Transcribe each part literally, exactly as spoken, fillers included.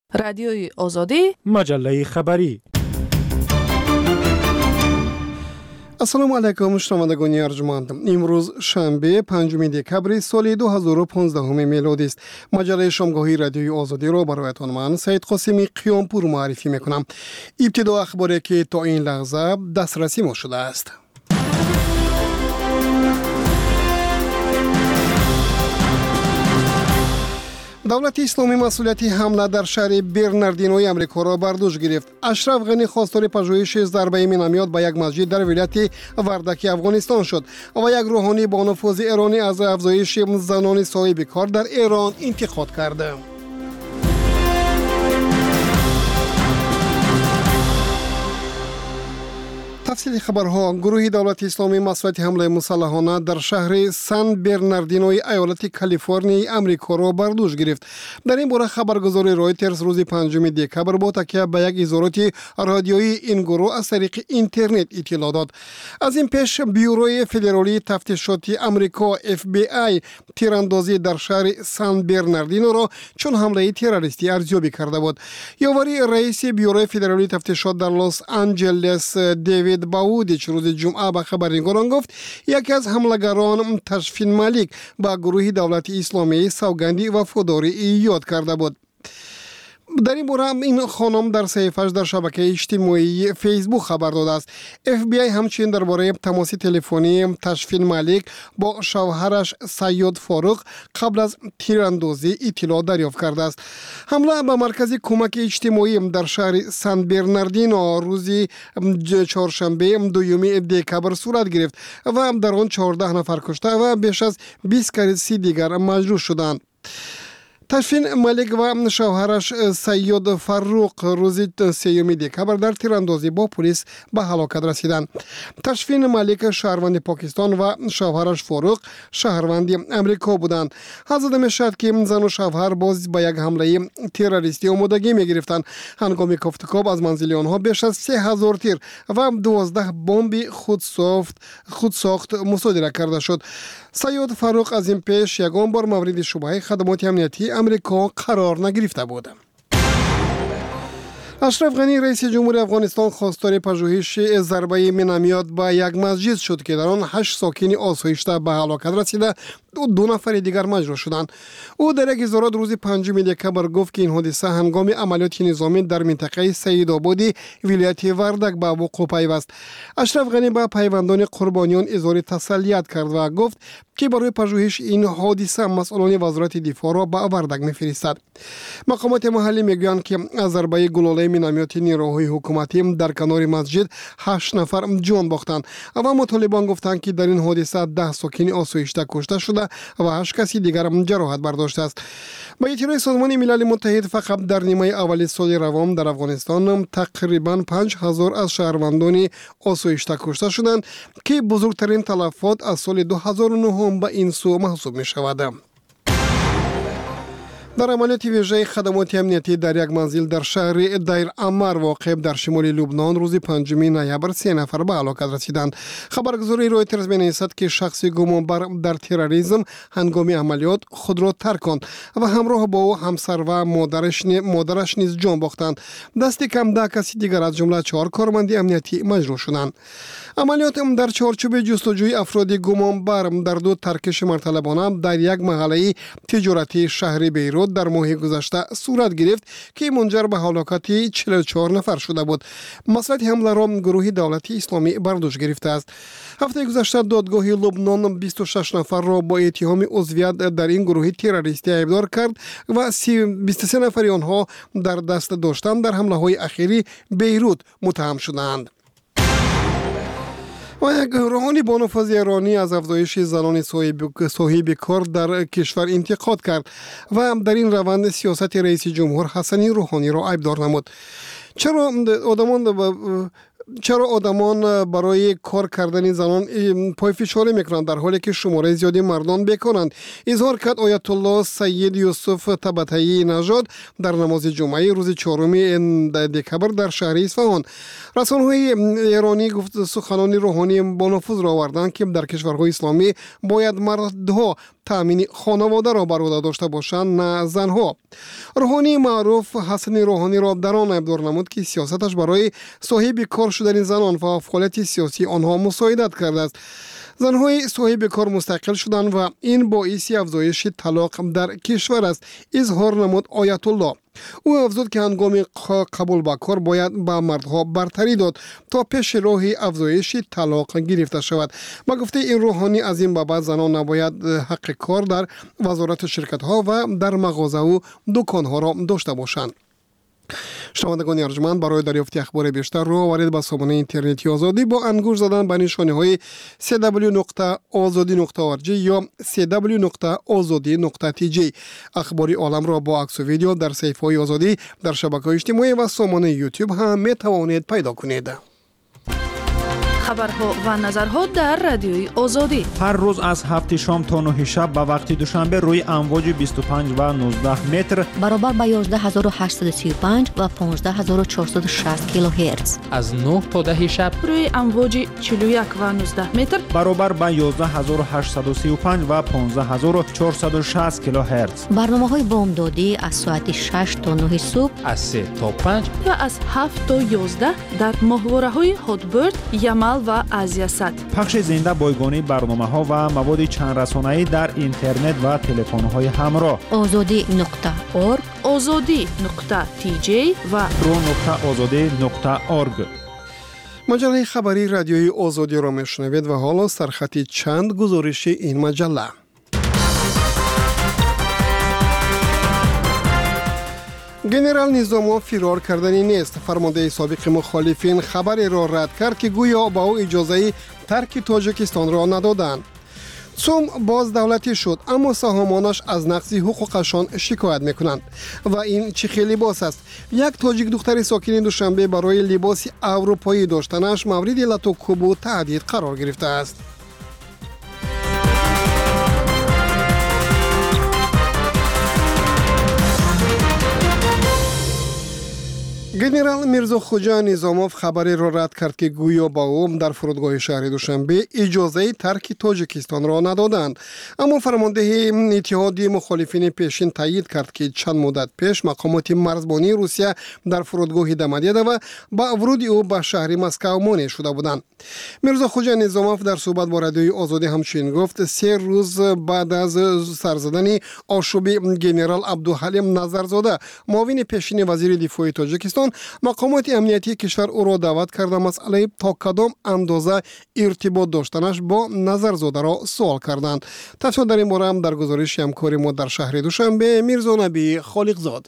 رادیوی آزادی، مجله خبری. السلام علیکم شنوندگان ارجمند. امروز شنبه پنجم دکبر سال دو هزار و پانزده میلادی است. مجله شامگاهی رادیوی آزادی را برایتان من سید قاسمی قیامپور معرفی میکنم. ابتدا اخباری که تا این لحظه دسترسی ما شده است. دولت اسلامی مسئولیت حمله در شهر برناردینوی امریکا را بر دوش گرفت. اشرف غنی خواستار پژوهش ضربه مینامیات به یک مسجد در ولایت وردک افغانستان شد و یک روحانی با نفوذ ایرانی از افزایش زنان صاحب کار در ایران انتقاد کرد. تفصیل خبرها. گروه دولت اسلامی مسئولیت حمله مسلحانه در شهر سان برناردینوی ایالت کالیفرنیا امریکا را بر دوش گرفت. در این باره خبرگزاری رایترز روز پنجم دکبر با تکیه به یک اظهارات رادیویی این گروه از طریق اینترنت اطلاع داد. از این پیش بیوروی فدرالی تفتیشاتی امریکا اف بی آی تیراندازی در شهر سان برناردینو را چون حمله تروریستی ارزیابی کرده بود. یاوری رئیس بیوروی فدرالی تفتیشات در لس آنجلس دیوید باودیچ روز جمعه به خبرنگاران گفت یکی از حملگران تشفین ملیک با گروه دولت اسلامی سوگندی وفاداری یاد کرده بود. در این باره این خانم در صحیفه‌اش در شبکه اجتماعی فیسبوک خبر داده است. اف بی آی همچنین درباره تماس تلفنی تشفین ملیک با شوهرش سید فاروق قبل از تیراندازی اطلاع دریافت کرده است. حمله به مرکز کمک اجتماعی در شهر سان برناردینو روز چهارشنبه دوم دکبر صورت گرفت و در آن چهارده نفر کشته و بیش از بیست کسی دیگر مجروح شدند. تشفین ملیک و شوهرش سید فاروق روز سیوم دکبر در تیراندازی با پلیس به هلاکت رسیدند. تشفین ملیک شهروند پاکستان و شوهرش فاروق شهروند امریکا بودند. حدیث می‌شود که زن و شوهر باز با یک حمله تروریستی آمادگی می‌گرفتند. هنگام کافتکاب از منزل آنها بیش از سه هزار تیر و دوازده بمب خودساخت خودساخت مصادره کرده شد. سید فاروق از این پیش یگان بار مورد شبهه خدمات امنیتی امریکا قرار نگرفته بود. اشرف غنی رئیس جمهور افغانستان خواستار پژوهش ضربه مینامیات به یک مسجد شد که در آن هشت ساکن آسایشته به هلاکت رسیده و دو نفر دیگر مجروح شدند. او در یک اظهارات روز پنجم دکبر گفت که این حادثه هنگام عملیات نظامی در منطقه سیدآبادی ولایت وردک به وقوع پیوست. اشرف غنی به پیوندان قربانیان اظهار تسلیت کرد و گفت که برای پژوهش این حادثه مسئولان وزارت دفاع را به وردک می‌فرستد. مقامات محلی میگویند که از ضربه گلوله مینامیات نیروهای حکومتی در کنار مسجد هشت نفر جان باختند و مطالبان گفتند که در این حادثه ده ساکن آسایشته کشته شده و هشت کسی دیگر جراحت برداشته است. با اطلاع سازمان ملل متحد فقط در نیمه اول سال روان در افغانستان تقریبا پنج هزار از شهروندان آسایشته کشته شدند که بزرگترین تلفات از سال دو هزار و نه به این سو محسوب می شود. در عملیات ویژه خدمات امنیتی در یک منزل در شهر دیر امر واقع در شمال لبنان روز پنجم نوامبر سه نفر به هلاکت رسیدند. خبرگزاری رایترز می‌نویسد که شخص گمانبر در تروریسم هنگام عملیات خود را ترک کند و همراه با او همسر و مادرش مادرش نیز جان باختند. دست کم ده کسی دیگر از جمله چهار کارمند امنیتی مجروح شدند. عملیات در چارچوب جستجوی افراد گمانبر در دو ترکش مرتلبانه در یک محله تجارتی شهر بیروت در ماه گذشته صورت گرفت که منجر به هلاکت چهل و چهار نفر شده بود. مسئولیت حمله را گروه دولت اسلامی بر دوش گرفته است. هفته گذشته دادگاه لبنان بیست و شش نفر را با اتهام عضویت در این گروه تروریستی ایبدار کرد و بیست و سه نفر آنها در دست داشتن در حمله های اخیری بیروت متهم شدند. و یک روحانی با نفوذ ایرانی از افزایش زنان صاحب, صاحب کار در کشور انتقاد کرد و در این روند سیاست رئیس جمهور حسن روحانی را عیبدار نمود. چرا آدمان چرا آدمان برای کار کردن زنان پای فشاری میکنند در حالی که شماره زیادی مردان بکنند؟ اظهار کرد آیت الله سید یوسف طباطبایی نژاد در نماز جمعه روز چهارم دکبر در شهر اصفهان. رسانه‌های ایرانی گفت سخنان روحانی با نفوذ را آوردند که در کشورهای اسلامی باید مردها تامین خانواده را بر عهده داشته باشند نه زنها. روحانی معروف حسن روحانی را در آن ابدار نمود که سیاستش برای صاحب کار شدن زنان و فعالیت سیاسی آنها مساعدت کرده است. زنهای صاحب کار مستقل شدند و این باعث افزایش طلاق در کشور است، اظهار نمود آیت الله. او افزود که هنگام قبول به کار باید به مردها برتری داد تا پیش راه افزایش طلاق گرفته شود. با گفته این روحانی از این بابت زنان نباید حق کار در وزارت شرکت ها و در مغازه و دکان ها را داشته باشند. شنوندگان ارجمند، برای دریافت اخبار بیشتر رو وارد به سامانه اینترنتی آزادی با انگوش زدن به نشانه های سی دبلیو نقطه آزادی نقطه او آر جی یا سی دبلیو نقطه آزادی نقطه تی جی. اخباری عالم را با عکس و ویدیو در صفحه های آزادی در شبکه‌های اجتماعی و سامانه یوتیوب هم می توانید پیدا کنید. خبرها و نظرها در رادیوی آزادی هر روز از هفت شام تا نه شب به وقت دوشنبه روی امواج بیست و پنج و نوزده متر برابر با یازده هزار و هشتصد و سی و پنج و پانزده هزار و چهارصد و شصت کیلوهرتز، از نه تا ده شب روی امواج چهل و یک و نوزده متر برابر با یازده هزار و هشتصد و سی و پنج و پانزده هزار و چهارصد و شصت کیلوهرتز. برنامه‌های بامدادی از ساعت شش تا نه صبح، از سه تا پنج و از هفت تا یازده در ماهواره‌های هاتبرد، یمل و آزیاست. پخش زنده بایگانی برنامه‌ها و مواد چند رسانه‌ای در اینترنت و تلفن‌های همراه. آزادی نقطه اورگ، آزادی نقطه تی جی و رو نقطه آزادی نقطه اورگ. مجله خبری رادیوی آزادی را میشنوید و حالا سرخط چند گزارش این مجله. گنرال نظاموف فرار کردنی نیست. فرمانده سابق مخالفین خبری را رد کرد که گویا با او اجازه ترک تاجیکستان را ندادند. سوم باز دولتی شد اما سهامانش از نقض حقوقشان شکایت میکنند. و این چه لباس است؟ یک تاجیک دختر ساکن دوشنبه برای لباس اروپایی داشتنش مورد لطوکوب و تهدید قرار گرفته است. گنرال میرزاخوجا نظاموف خبری را رد کرد که گویا با او در فرودگاه شهر دوشنبه اجازه ترک تاجیکستان را ندادند. اما فرمانده اتحادیه مخالفین پیشین تایید کرد که چند مدت پیش مقامات مرزبانی روسیه در فرودگاه دم دیده و با ورود او به شهر مسکو مانع شده بودند. میرزاخوجا نظاموف در صحبت با رادیوی آزادی همچنین گفت سه روز بعد از سرزدن آشوب گنرال عبدالحلیم نظرزاده معاون پیشین وزیر دفاع تاجیکستان، مقامات امنیتی کشور او را دعوت کرده مسئله تا کدام اندازه ارتباط داشتنش با نظرزاده را سوال کردند. تفصیل در این باره هم در گزارش همکار ما در شهر دوشنبه میرزا نبی خالقزاد.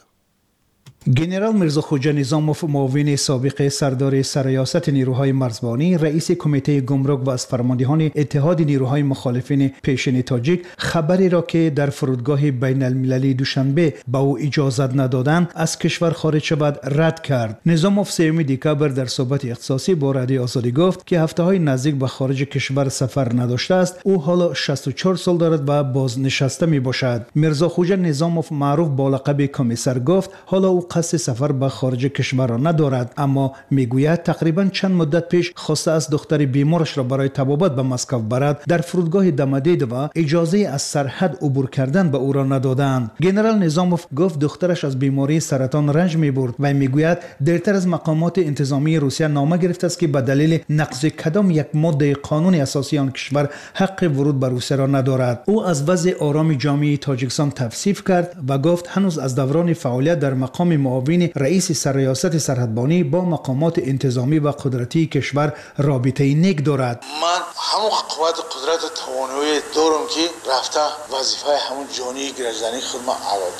گنرال میرزاخوجا نظاموف معاون سابق سردار سرریاست نیروهای مرزبانی، رئیس کمیته گمرک و از فرماندهان اتحاد نیروهای مخالفین پیشین تاجیک خبری را که در فرودگاه بین المللی دوشنبه با او اجازت ندادند از کشور خارج شود رد کرد. نظاموف سوم دکبر در صحبت اختصاصی با رادیو آزادی گفت که هفته های نزدیک به خارج کشور سفر نداشته است. او حالا شصت و چهار سال دارد و بازنشسته می باشد. میرزاخوجا نظاموف معروف با لقب کمیسر گفت حالا او قصد سفر به خارج کشور را ندارد، اما میگوید تقریبا چند مدت پیش خواسته از دختر بیمارش را برای طبابت به مسکو برد در فرودگاه دمدید و اجازه از سرحد عبور کردن به او را ندادند. گنرال نظاموف گفت دخترش از بیماری سرطان رنج میبرد و میگوید دیرتر از مقامات انتظامی روسیه نامه گرفته است که به دلیل نقض کدام یک ماده قانون اساسی آن کشور حق ورود به روسیه را ندارد. او از وضع آرام جامعه تاجیکستان توصیف کرد و گفت هنوز از دوران فعالیت در مقام معاون رئیس سرریاست سرحدبانی با مقامات انتظامی و قدرتی کشور رابطه نیک دارد. من همون قوت قدرت و توانایی دارم که رفته وظیفه همون جانی گرجدنی خود من ادا کنم.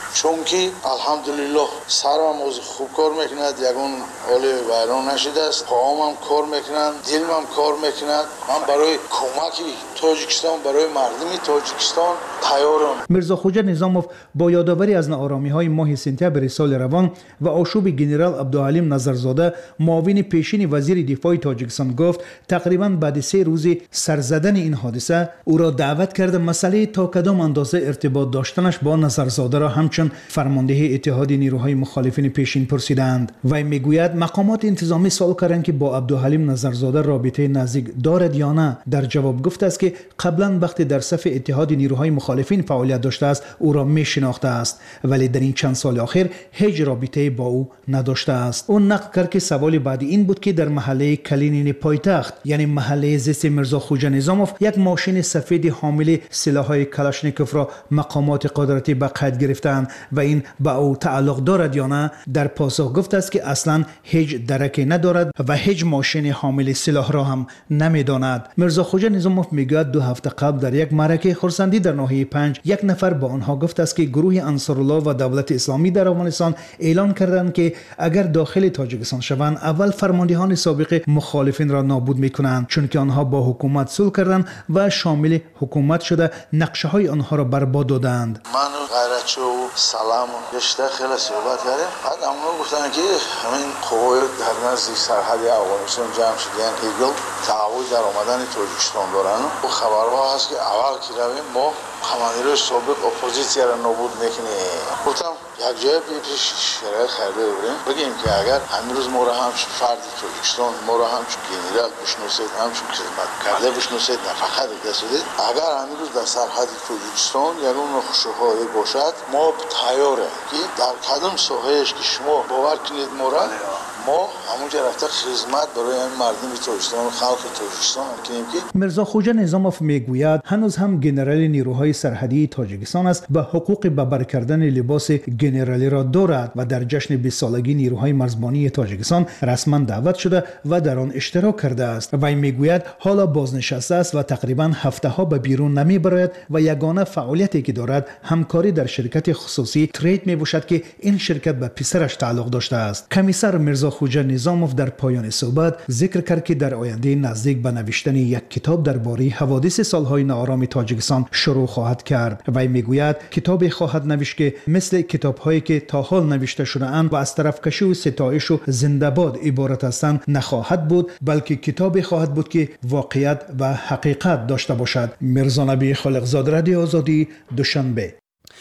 چون که الحمدلله سرم از خوب کار میکند یگون حالی ویران نشده است پاهمم کار میکنند دلم کار میکند من برای کمکی تاجیکستان برای مردمی تاجیکستان تیارم. میرزا خوجا نظاموف با یادآوری از ناآرامی‌های ماه سپتامبر سال روان و آشوب گنرال عبدالحلیم نظرزاده معاون پیشین وزیر دفاع تاجیکستان گفت تقریباً بعد سه روز سرزدن این حادثه او را دعوت کرده مسئله تا کدام اندازه ارتباط داشتنش با نظرزاده را همچون فرمانده اتحاد نیروهای مخالفین پیشین پرسیدند. وی میگوید مقامات انتظامی سوال کردند که با عبدالحلیم نظرزاده رابطه نزدیک دارد یا نه. در جواب گفته است که قبلا وقتی در صف اتحاد نیروهای مخالفین فعالیت داشته است او را می شناخته است ولی در این چند سال اخیر هیچ رابطه با او نداشته است. او نقل کرد که سوال بعدی این بود که در محله کلینین پایتخت یعنی محله زیست میرزا خوجا نظاموف یک ماشین سفید حامل سلاح‌های کلاشنیکوف را مقامات قدرتی به قید گرفتند و این به او تعلق دارد یا نه. در پاسخ گفته است که اصلا هیچ درکی ندارد و هیچ ماشین حامل سلاح را هم نمیداند. میرزا خوجا نظاموف میگوید دو هفته قبل در یک معرکه خرسندی در ناحیه پنج یک نفر با آنها گفته است که گروه انصارالله و دولت اسلامی در افغانستان اعلان کردند که اگر داخل تاجیکستان شوند اول فرماندهان سابق مخالفین را نابود میکنند چون که آنها با حکومت صلح کردند و شامل حکومت شده نقشه های آنها را برباد دادند. من غیرتشو سلام گشته خیلی صحبت کردیم بعد همون گفتن که همین قوای در نزدیک سرحد افغانستان جمع شدن ایگل تعهد در آمدن تاجیکستان دارن و خبرها هست که اول که رویم ما خمانیروی سابق اپوزیسیا را نابود میکنیم. گفتم یک جای پیش شرایط خریده بودیم بگیم که اگر همین روز ما را همچون فرد تاجیکستان ما را همچون گنرال بشناسید همچون خدمت کرده بشناسید نه فقط دستید اگر همین روز در سرحد تاجیکستان یگون نقشه‌هایی باشد ما تیاره که در کدام ساحه‌اش که شما باور کنید ما را ما همونجا رفته خدمت برای مردم تاجیکستان و خلق تاجیکستان کنیم که میرزا خوجا نظاموف میگوید هنوز هم گنرال نیروهای سرحدی تاجیکستان است به حقوق به بر کردن لباس گنرالی را دارد و در جشن بیست سالگی نیروهای مرزبانی تاجیکستان رسما دعوت شده و در آن اشتراک کرده است. وی میگوید حالا بازنشسته است و تقریبا هفته ها به بیرون نمیبراید و یگانه فعالیتی که دارد همکاری در شرکت خصوصی ترید میباشد که این شرکت به پسرش تعلق داشته است. کمیسر میرزا خوجا نظاموف در پایان صحبت ذکر کرد که در آینده نزدیک به نوشتن یک کتاب درباره حوادث سالهای ناآرام تاجیکستان شروع خواهد کرد. وی میگوید کتابی خواهد نوشت که مثل کتاب‌هایی که تا حال نوشته شده اند و از طرفکشی و ستایش و زنده‌باد عبارت هستند نخواهد بود بلکه کتابی خواهد بود که واقعیت و حقیقت داشته باشد. میرزا نبی خالقزاده، رادیو آزادی، دوشنبه.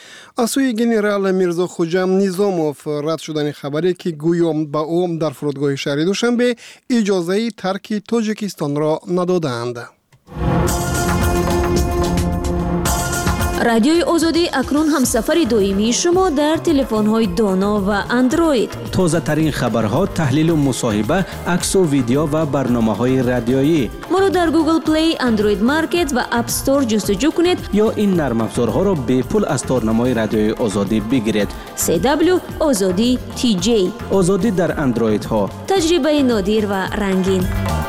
از سوی گنرال میرزا خوجا نظاموف رد شدن خبری که گویم با او در فرودگاه شهر دوشنبه اجازه ترک تاجیکستان را ندادند. رادیوی آزادی اکنون همسفر دائمی شما در تلفن‌های دانا و اندروید. تازه ترین خبرها، تحلیل و مصاحبه، عکس و ویدیو و برنامه‌های رادیویی. ما را در گوگل پلی، اندروید مارکت و اپ استور جستجو کنید یا این نرم افزارها را به پول از تارنمای رادیوی آزادی بگیرید. سی دبلیو آزادی تی جی. آزادی در اندروید ها. تجربه نادر و رنگین.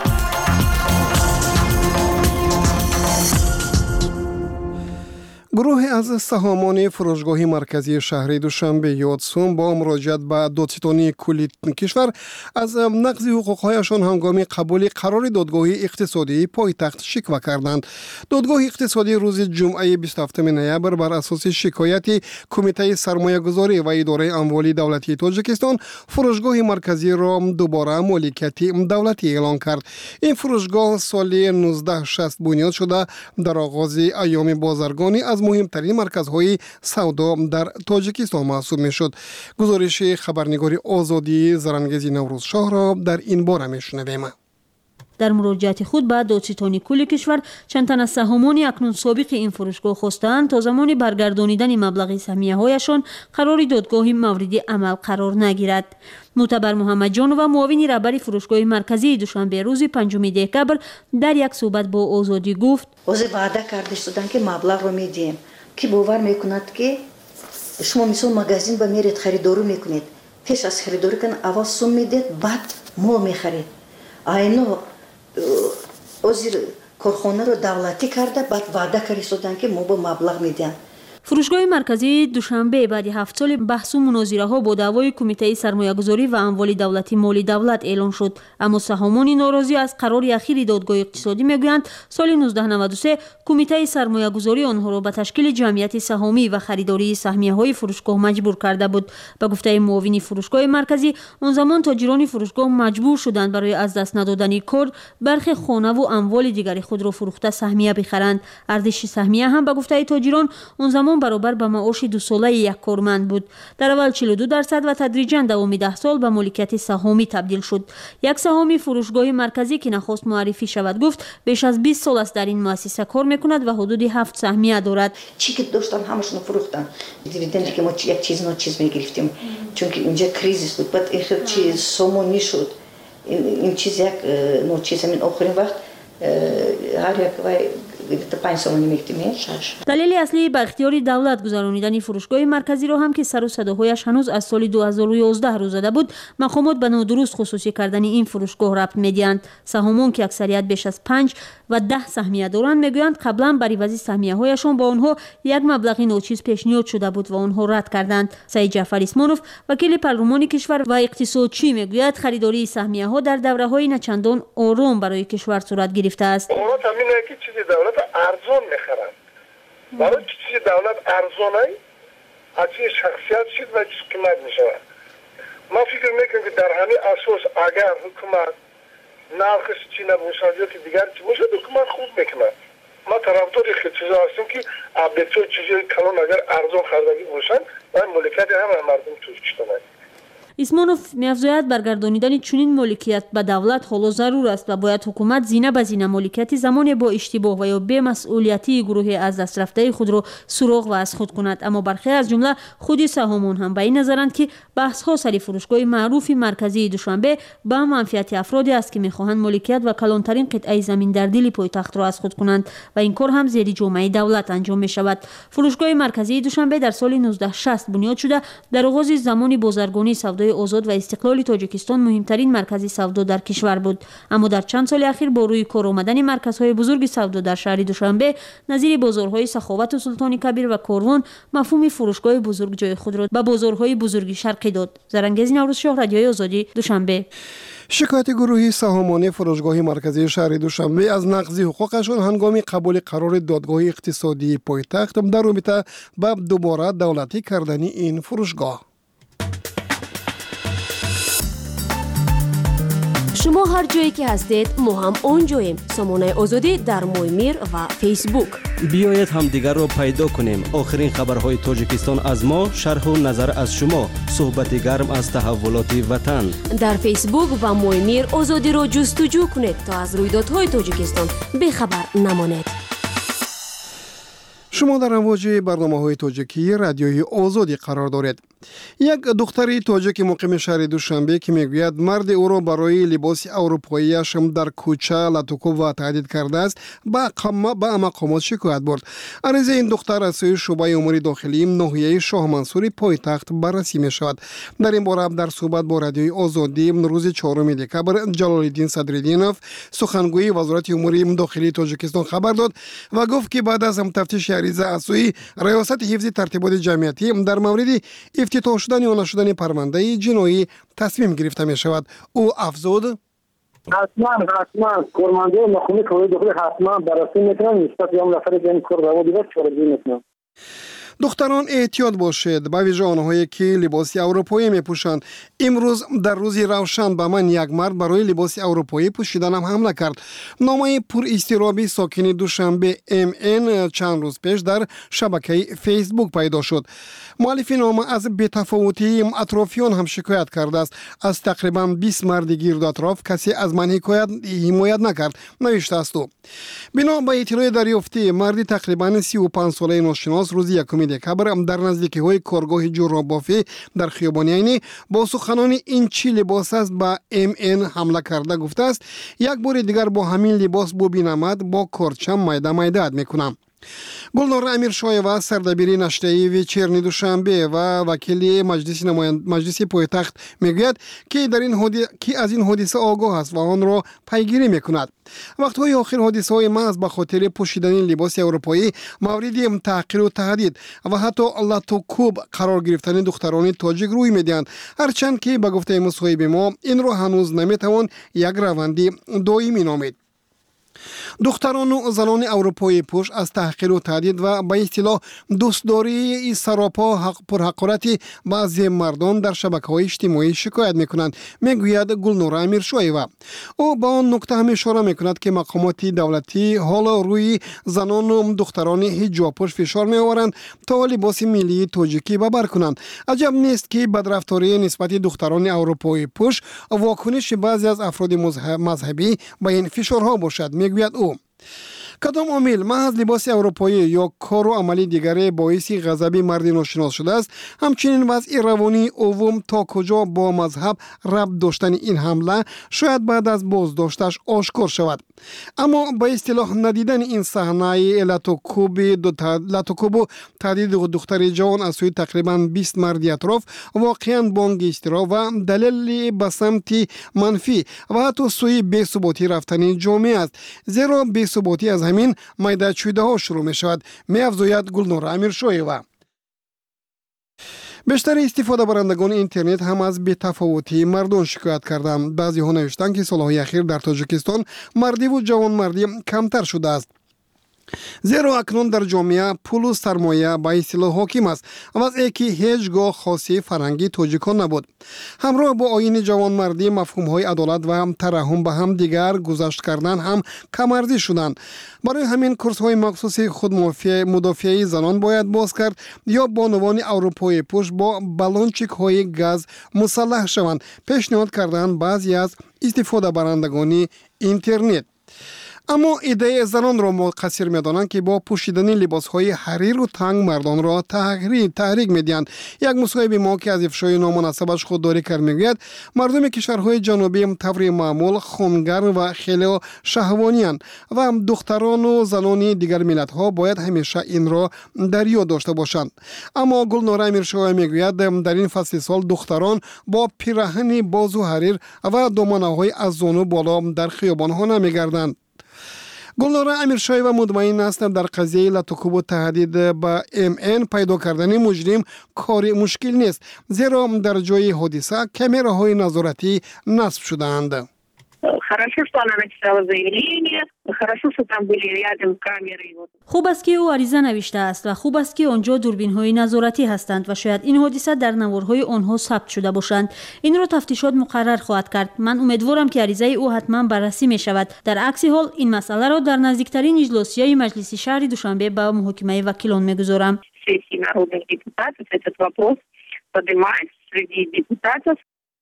گروه از سهامان فروشگاه مرکزی شهر دوشنبه یادسون با مراجعت به دادستانی کلی کشور از نقض حقوقهایشان هنگام قبول قرار دادگاه اقتصادی پایتخت شکوه کردند. دادگاه اقتصادی روز جمعه بیست و هفتم نوامبر بر اساس شکایت کمیته سرمایه‌گذاری و اداره اموال دولتی تاجیکستان فروشگاه مرکزی را دوباره مالکیت دولتی اعلان کرد. این فروشگاه سال نوزده شصت بنیاد شده در آغاز ایام بازرگانی از مهمترین مرکزهای سودا در تاجیکستان محسوب میشد. گزارش خبرنگار آزادی زرنگزی نوروز شاه را در این باره میشنویم. در مراجعت خود به دادستانی کل کشور چند تن از سهامان اکنون سابق این فروشگاه خواستند تا زمان برگردانیدن مبلغ سهمیه‌هایشان قرار دادگاه مورد عمل قرار نگیرد. معتبر محمد جان و معاون رهبر فروشگاه مرکزی دوشنبه روز پنجم دکتبر در یک صحبت با آزادی گفت: اوز وعده کرده شدن که مبلغ رو میدیم که باور میکند که شما مثل مغازین با میرید خریداری میکنید، پیش از خریداری کن اول سوم میدید بعد مال میخرید. اینو وزیر کارخانه رو دولتی کرده بعد وعده کرده شدن که ما با مبلغ میدیم. фурӯшгоҳи марказӣ душанбе баъди ҳафт соли баҳсу мунозираҳо бо даъвои кумитаи сармоягузорӣ ва амволи давлатӣ моли давлат эълон шуд. аммо саҳомони норозӣ аз қарори ахири додгоҳи иқтисодӣ мегӯянд соли нуздаҳ наваду се кумитаи сармоягузорӣ онҳоро ба ташкили ҷамъияти саҳомӣ ва харидории саҳмияҳои фурӯшгоҳ маҷбур карда буд. ба гуфтаи муовини фурӯшгоҳи марказӣ он замон тоҷирони фурӯшгоҳ маҷбур шуданд барои аз даст надодани кор бархи хонаву амволи дигари худро фурӯхта саҳмия бихаранд. ардиши саҳмия ҳам ба гуфтаи тоҷирон он замон баробар ба маоши дусолаи як корманд буд. дар аввал чилу ду дарсад ва тадриҷан давоми даҳ сол ба моликияти саҳомӣ табдил шуд. як саҳоми фурӯшгоҳи марказӣ ки нахост муаррифӣ шавад гуфт беш аз бист сол аст дар ин муассиса кор мекунад ва ҳудуди ҳафт саҳмия дорад. чӣ ки доштам ҳамашонро фурӯхтам. дивиденде ки мо як чиз ночиз мегирифтем, чунки инҷа кризис буд. баъд ин хел чиз сомонӣ шуд. ин чиз як ночиз ҳамин охирин вақт ҳар як вай далели аслӣ ба ихтиёри давлат гузаронидани фурӯшгоҳи марказиро ҳам ки сару садоҳояш ҳанӯз аз соли ду ҳазору ёздаҳ рӯ зада буд, мақомот ба нодуруст хусусӣ кардани ин фурӯшгоҳ рабт медиҳанд. саҳомон ки аксарият беш аз панҷ ва даҳ саҳмия доранд мегӯянд қаблан бар ивази саҳмияҳояшон ба онҳо як маблағи ночиз пешниҳод шуда буд ва онҳо рад карданд. саид ҷаъфар исмонов вакили парлумони кишвар ва иқтисодчӣ мегӯяд харидории саҳмияҳо дар давраҳои начандон ором барои кишвар сурат гирифтааст. ارزان میخرن برای چیزی دولت ارزانه از چیز شخصیت شد و چیز قیمت میشود. ما فکر میکنم که در همین اساس اگر حکومت نرخش چی نباشد یا که دیگر چی باشد حکومت خوب میکنه. ما طرفدار خیلی چیزا هستیم که ابتو چیزی کلان اگر ارزان خریداری باشن و مالکیت همه مردم توش کنند. исмонов меафзояд баргардонидани чунин моликият ба давлат ҳоло зарур аст ва бояд ҳукумат зина ба зина моликияти замоне бо иштибоҳ ва ё бемасъулиятии гурӯҳи аз дастрафтаи худро суроғ ва аз худ кунад. аммо бархе аз ҷумла худи саҳомон ҳам ба ин назаранд ки баҳсҳо сари фурӯшгоҳи маъруфи марказии душанбе ба манфиати афроде аст ки мехоҳанд моликият ва калонтарин қитъаи замин дар дили пойтахтро аз худ кунанд ва ин кор ҳам зери ҷомаи давлат анҷом мешавад. фурӯшгоҳи марказии душанбе дар соли нуздаҳ шаст бунёд шуда дар оғози замони бозаргонии савдои озод ва истиқлоли тоҷикистон муҳимтарин маркази савдо дар кишвар буд. аммо дар чанд соли ахир бо рӯи кор омадани марказҳои бузурги савдо дар шаҳри душанбе назири бозорҳои саховату султони кабир ва корвон мафҳуми фурӯшгоҳи бузург ҷои худро ба бозорҳои бузурги шарқӣ дод. зарангези наврӯзшоҳ, радиои озодӣ, душанбе. шикояти гурӯҳи саҳомони фурӯшгоҳи марказии шаҳри душанбе аз нақзи ҳуқуқашон ҳангоми қабули қарори додгоҳи иқтисодии пойтахт дар робита ба дубора давлатӣ кардани ин фурӯшгоҳ. шумо ҳар ҷое ки ҳастед мо ҳам он ҷоем. сомонаи озодӣ дар Моимир ва фейсбук. биёед ҳамдигарро пайдо кунем. охирин хабарҳои тоҷикистон аз мо, шарҳу назар аз шумо, суҳбати гарм аз таҳаввулоти ватан. дар фейсбук ва Моимир озодиро ҷустуҷӯ кунед то аз рӯйдодҳои тоҷикистон бехабар намонед. шумо дар амвоҷи барномаҳои тоҷикии радиои озодӣ қарор доред. як духтари тоҷики муқими шаҳри душанбе ки мегӯяд марди ӯро барои либоси аврупоияш дар кӯча латукуб ва таҳдид кардааст ба мақомот шикоят бурд. аризаи ин духтар аз сӯи шуъбаи умури дохилии ноҳияи шоҳмансури пойтахт баррасӣ мешавад. дар ин бора дар суҳбат бо радиои озодӣ рӯзи чорум декабр ҷалолиддин садриддинов сухангӯи вазорати умури дохилии тоҷикистон хабар дод ва гуфт ки баъд аз тафтиши ариза аз сӯи раёсати ҳифзи тартиботи ҷамъиятӣ дар мавриди ифтитоҳ шудани ё нашудани парвандаи ҷиноӣ тасмим гирифта мешавад. ӯ афзуд: ҳатман ҳатман кормандаи мақоми кори дохилӣ ҳатман баррасӣ мекунанд нисбати он нафаре ки ин кор раво дида чорагӣ мекунанд. духтарон эҳтиёт бошед, ба виҷа онҳое ки либоси аврупоӣ мепӯшанд. имрӯз дар рӯзи равшан ба ман як мард барои либоси аврупоӣ пӯшиданам ҳамла кард. номаи пуристироби сокини душанбе эм эн чанд рӯз пеш дар шабакаи фейсбук пайдо шуд. муаллифи нома аз бетафовутии атрофиён ҳам шикоят кардааст. аз тақрибан бист марди гирду атроф касе аз ман ҳимоят накард, навиштааст ӯ. бино ба иттилои дарёфтӣ, марди тақрибан сию панҷ солаи ношинос рӯзи якуми декабр дар наздикиҳои коргоҳи ҷурробофӣ дар хиёбони Айнӣ бо суханони ин чӣ либос аст ба эм эн ҳамла карда гуфтааст: як бори дигар бо ҳамин либос бубинамад бо корчам майда майдаат мекунам. گلنار امیرشایوا سردبیر نشریه ویچرنی دوشنبه و وکیل مجلس نمایند مجلس پایتخت میگوید که در این حادثه که از این حادثه آگاه است و آن را پیگیری میکند. وقت‌های آخر حادثه‌های محض به خاطر پوشیدن لباس اروپایی مورد تحقیر و تهدید و حتی لطوکوب قرار گرفتن دختران تاجیک روی میدهند، هرچند که به گفته مصاحبه ما این را هنوز نمیتوان یک روند دائمی نامید. دختران و زنان اروپایی پوش از تحقیر و تهدید و به اصطلاح دوستداری سراپا حق پر حقارت بعضی مردان در شبکه‌های اجتماعی شکایت میکنند، میگوید گلنار امیرشایوا. او با آن نکته هم اشاره میکند که مقامات دولتی حالا روی زنان و دختران حجاب پوش فشار میآورند تا لباس ملی تاجیکی ببر کنند. عجب نیست که بدرفتاری نسبت دختران اروپایی پوش واکنش بعضی از افراد مذهبی به این فشارها باشد، میگوید او. کدام عامل محض لباس اروپایی یا کار و عملی دیگری باعث غضب مرد ناشناس شده است، همچنین وضع روانی عوام تا کجا با مذهب ربط داشتن این حمله شاید بعد از بازداشتش آشکار شود. اما به اصطلاح ندیدن این صحنه لطوکوب لطوکوب و تهدید دختر جوان از سوی تقریبا بیست مرد اطراف واقعا بانگ اضطراب و دلیل به سمت منفی و حتی سوی بی‌ثباتی رفتن جامعه است، زیرا بی‌ثباتی از همین میدان چویده ها شروع می شود، می افزاید گلنار امیرشایوا. بیشتر استفاده برندگان اینترنت هم از بی‌تفاوتی مردان شکایت کردند. بعضی ها نوشتند که سالهای اخیر در تاجیکستان مردی و جوان مردی کمتر شده است، زیرا اکنون در جامعه پول و سرمایه به اصطلاح حاکم است، وضعی که هیچگاه خاصی فرهنگی تاجیکان نبود. همراه با آیین جوانمردی مفهوم‌های عدالت و ترحم به هم دیگر گذشت کردن هم کم‌ارزی شدند. برای همین کورس‌های مخصوص خودمدافعی مدافعی زنان باید باز کرد یا بانوان اروپایی پوش با بالونچیک‌های گاز مسلح شوند، پیشنهاد کردند بعضی از استفاده برندگان اینترنت. اما ایده زنان را مقصر می‌دانند که با پوشیدن لباس‌های حریر و تنگ مردان را تحریک تحریک می‌دهند. یک مصاحبه ما که از افشای نامناسبش خودداری کرد می‌گوید مردم کشورهای جنوبی طور معمول خونگرم و خیلی شهوانی‌اند و دختران و زنان دیگر ملت‌ها باید همیشه این را در یاد داشته باشند. اما گلنار امیرشایوا می‌گوید در این فصل سال دختران با پیراهن باز و حریر و دامنه‌های از زانو بالا در خیابان‌ها نمی‌گردند. گلنار امیرشایوا مطمئن است در قضیه لطوکوب و تهدید به ام ان پیدا کردن مجرم کاری مشکل نیست، زیرا در جای حادثه کامراهای نظارتی نصب شده‌اند. Хорошо, что она написала заявление, хорошо, что там были рядом камеры. خوب است که او عریضه نوشته است و خوب است که آنجا دوربین‌های نظارتی هستند و شاید این حادثه در نوارهای آنها ثبت شده باشند. این را تفتیشات مقرر خواهد کرد. من امیدوارم که عریضه او حتما بررسی می شود. در عکس حال این مسئله را در نزدیکترین اجلاسیه مجلس شهر دوشنبه به محاکمه وکیلان می‌گذارم. Сессии народных депутатов этот вопрос поднимается среди депутатов.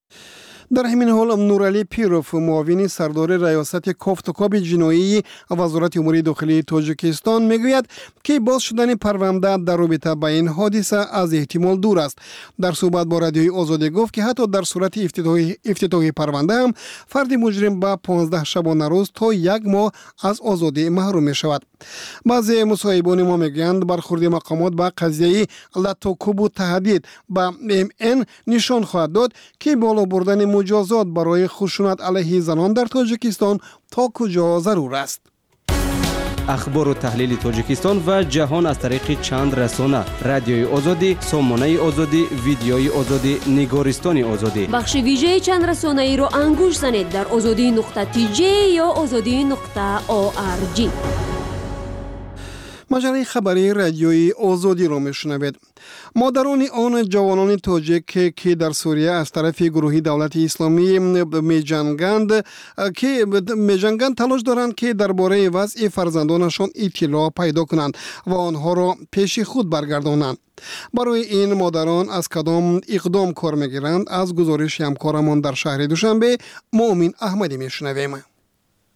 در همین حال نورعلی پیروف معاون سردار ریاست کافتوکاب جنایی وزارت امور داخلی تاجیکستان میگوید که باز شدن پرونده در رابطه با این حادثه از احتمال دور است. در صحبت با رادیوی آزادی گفت که حتی در صورت افتتاحی افتتاحی پرونده هم فرد مجرم با پانزده شبانه روز تا یک ماه از آزادی محروم می شود. بعضی مصاحبان ما میگویند برخورد مقامات با قضیه لطوکوب و تهدید با ام ان نشان خواهد داد که بالا بردن مجازات برای خشونت علیه زنان در تاجیکستان تا کجا ضرور است. اخبار و تحلیل تاجیکستان و جهان از طریق چند رسانه: رادیوی آزادی، سامانه آزادی، ویدیوی آزادی، نگارستان آزادی. بخش ویژه چند رسانه ای را انگوش زنید در آزادی نقطه تی جی یا آزادی نقطه او آر جی. مجله خبری رادیوی آزادی را میشنوید. مادران آن جوانان تاجیک که در سوریه از طرف گروهی دولت اسلامی میجنگند که میجنگند تلاش دارند که درباره وضع فرزندانشان اطلاع پیدا کنند و آنها را پیش خود برگردانند. برای این مادران از کدام اقدام کار میگیرند؟ از گزارش همکارمان در شهر دوشنبه مؤمن احمدی میشنویم.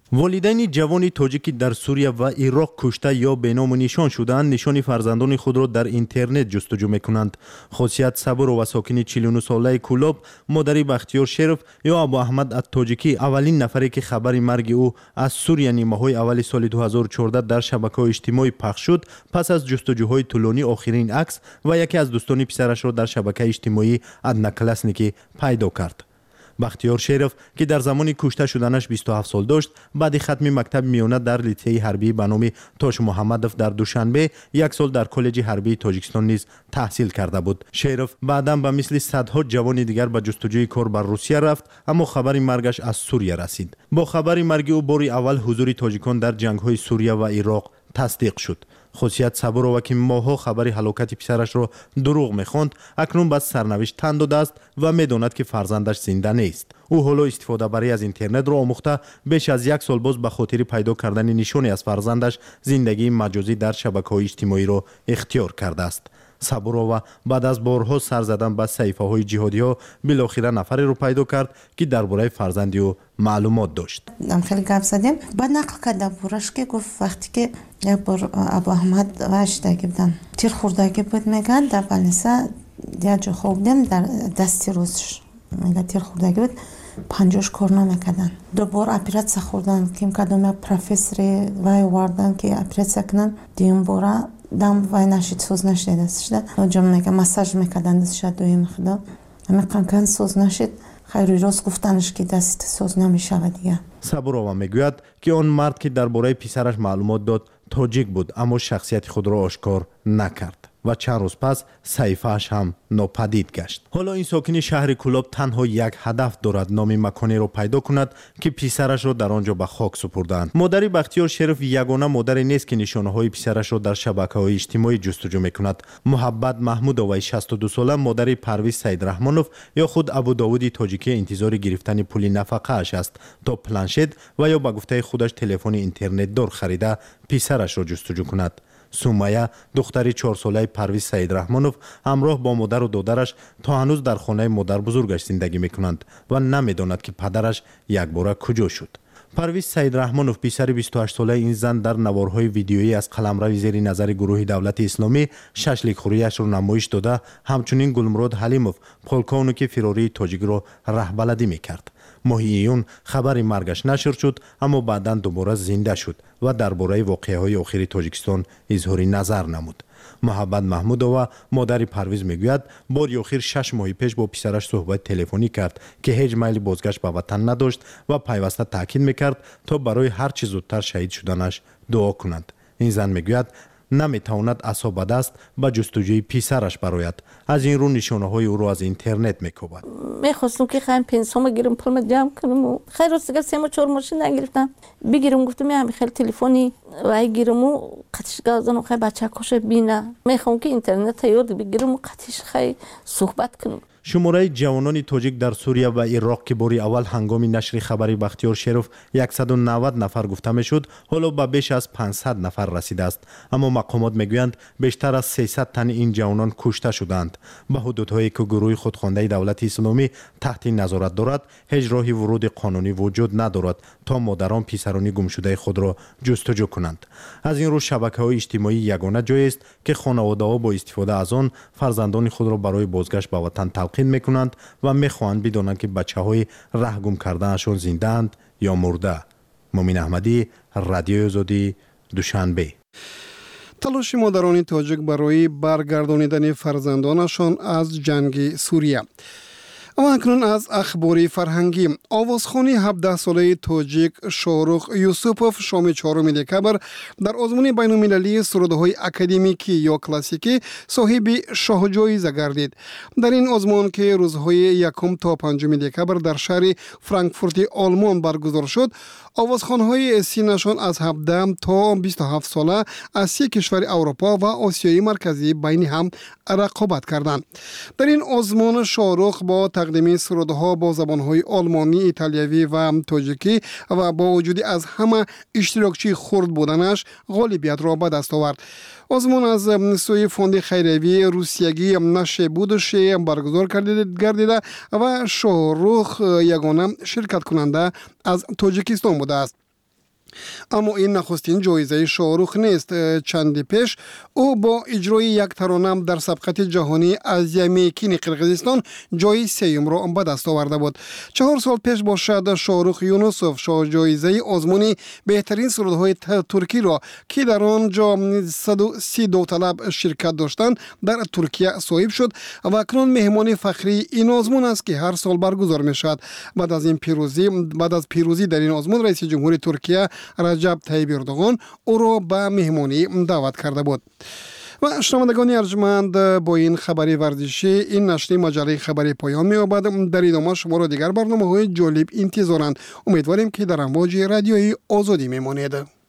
والدین جوان تاجیکی در سوریه و عراق کشته یا به نام و نشان شدند نشان فرزندان خود را در اینترنت جستجو میکنند. خاصیت صبر و ساکن چهل و نه ساله کولوب مادری بختیار شرف یا ابو احمد التاجیکی اولین نفری که خبر مرگ او از سوریه نیمه‌های اول سال دو هزار و چهارده در شبکه‌های اجتماعی پخش شد پس از جستجوهای طولانی آخرین عکس و یکی از دوستان پسرش را در شبکه اجتماعی ادنا کلاسنیکی پیدا کرد. بختیار شرف که در زمان کشته شدنش بیست و هفت سال داشت بعد ختم مکتب میانه در لیسه حربی به نام تاش محمدوف در دوشنبه یک سال در کالج حربی تاجیکستان نیز تحصیل کرده بود. شرف بعداً به مثل صدها جوان دیگر به جستجوی کار بر روسیه رفت اما خبر مرگش از سوریه رسید. با خبر مرگ او بار اول حضور تاجیکان در جنگ‌های سوریه و عراق تصدیق شد. خاصیت صبر و که ماها خبر هلاکت پسرش را دروغ میخواند اکنون بس سرنوشت تن داده است و میداند که فرزندش زنده نیست. او حالا استفاده برای از اینترنت را آموخته بیش از یک سال باز به خاطر پیدا کردن نشانی از فرزندش زندگی مجازی در شبکه‌های اجتماعی را اختیار کرده است. صبورова بعد از بارها سر زدن به صحیفه‌های جهادی‌ها بالاخره نفری رو پیدا کرد که درباره فرزندی او معلومات داشت. هم خیلی گپ زدیم. بعد نقل کرد برش که گفت وقتی که یک بار ابو احمد واشدگی بودن تیر خوردگی بود میگن در بلنسه یا جو خوردیم در دستی روزش میگه تیر خوردگی بود پنجاش کورنا میکردن دوبار اپراتسیا خوردن کیم کدوم پروفسوری وای واردن که اپراتسیا کنن دیم بورا دم وای نشید سوز نشید دستشده اونجا میگه مساج میکردن دستشده دویم خدا میگن کن سوز نشید خیلی راست گفتنش که دست سوز نمیشه دیگه. صبورova میگوید که آن مرد که درباره پسرش معلومات داد تاجیک بود اما شخصیت خود را آشکار نکرد و چند روز پس صحیفه‌اش هم ناپدید گشت. حالا این ساکن شهر کولاب تنها یک هدف دارد نام مکانی را پیدا کند که پسرش را در آنجا به خاک سپردند. مادر بختیار شرف یگانه مادری نیست که نشانه‌های پسرش را در شبکه‌های اجتماعی جستجو می‌کند. محبت محمودوای شصت و دو ساله مادر پرویز سیدرحمانوف یا خود ابو داوود تاجیکی انتظار گرفتن پول نفقه اش است تا پلنشت و یا به گفته خودش تلفن اینترنت دار خریده پسرش را جستجو کند. سومایه دختری چهار ساله پرویز سیدرحمانوف همراه با مادر و دادرش تا هنوز در خانه مادر بزرگش زندگی میکنند و نمیداند که پدرش یک بار کجا شد. پرویز سیدرحمانوف پسر بیست و هشت ساله این زن در نوارهای ویدیویی از قلمرو زیر نظر گروه دولت اسلامی ششلیک خوریش را نمایش داده همچنین گلمراد حلیموف پولکانو که فراری تاجیک را رهبردی میکرد. ماه ایون خبر مرگش نشر شد اما بعداً دوباره زنده شد و درباره واقعه‌های آخری تاجیکستان اظهار نظر نمود. محبت محمودووا مادر پرویز میگوید بار آخر شش ماه پیش با پسرش صحبت تلفنی کرد که هیچ میل بازگشت به وطن نداشت و پیوسته تاکید میکرد تا برای هر چه زودتر شهید شدنش دعا کنند. این زن میگوید نمیتواند عصا دست به جستجوی پسرش براید. از این رو نشانه های او را از اینترنت میکوبد. میخواستم که خیلی پنسیون گیرم پول جمع کنم و خیلی روز دیگه سه و چهار ماشین نگرفتم بگیرم گفتم همین خیلی تلفنی وای گیرم و قطعش گازن خیلی بچه کشه بینه میخوام که اینترنت تیار بگیرم و قطعش خیلی صحبت کنم. شماره جوانان تاجیک در سوریه و عراق که باری اول هنگام نشر خبری بختیار شرف صد و نود نفر گفته میشد حالا به بیش از پانصد نفر رسیده است اما مقامات میگویند بیشتر از سیصد تن این جوانان کشته شدند. به حدودهایی که گروه خودخوانده دولت اسلامی تحت نظارت دارد هیچ راهی ورود قانونی وجود ندارد تا مادران پسران گم شده خود را جستجو کنند. از این رو شبکه‌های اجتماعی یگانه جایی است که خانواده‌ها با استفاده از آن فرزندان خود را برای بازگشت به وطن تلقین میکنند و میخواهند بدانند که بچه‌های رهگم کرده‌شان زنده‌اند یا مرده. مومن احمدی، رادیوی آزادی، دوشنبه. تلاش مادران تاجیک برای برگردانیدن فرزندانشان از جنگ سوریه. اما اکنون از اخبار فرهنگی. آوازخوانی هفده ساله تاجیک شاهرخ یوسوپوف شام چهارم دکبر در آزمون بین المللی سرودهای اکادمیکی یا کلاسیکی صاحب شاه جایزه گردید. در این آزمون که روزهای یکم تا پنجم دکبر در شهر فرانکفورت آلمان برگزار شد آوازخوان‌های سینشان از هفده تا بیست و هفت ساله از سی کشور اروپا و آسیای مرکزی بین هم رقابت کردند. در این آزمون شاهرخ با تقدیم سرودها با زبان‌های آلمانی، ایتالیایی و تاجیکی و با وجود از همه اشتراکچی خرد بودنش غالبیت را به دست آورد. آزمون از سوی فوند خیریوی روسیگی نشه بودش برگزار گردیده و شاهرخ یگانه شرکت کننده از تاجیکستان بوده است. اما این نخستین جایزه شاهرخ نیست. چندی پیش او با اجرای یک ترانه در سبقت جهانی از یمیکین قرقیزستان جای سیوم را به دست آورده بود. چهار سال پیش باشد شاهرخ یونسوف شاه جایزه آزمون بهترین سرودهای ترکی را که در آنجا صد و سی داوطلب شرکت داشتند در ترکیه صاحب شد و اکنون مهمان فخری این آزمون است که هر سال برگزار می شود. بعد از این پیروزی بعد از پیروزی در این آزمون رئیس جمهوری ترکیه رجب طیب اردوغان او را به مهمانی دعوت کرده بود. و شنوندگان ارجمند، با این خبری ورزشی این نشر مجله خبری پایان می‌یابد. در ادامه شما را دیگر برنامه‌های جالب انتظارند. امیدواریم که در امواج رادیوی آزادی میمانید.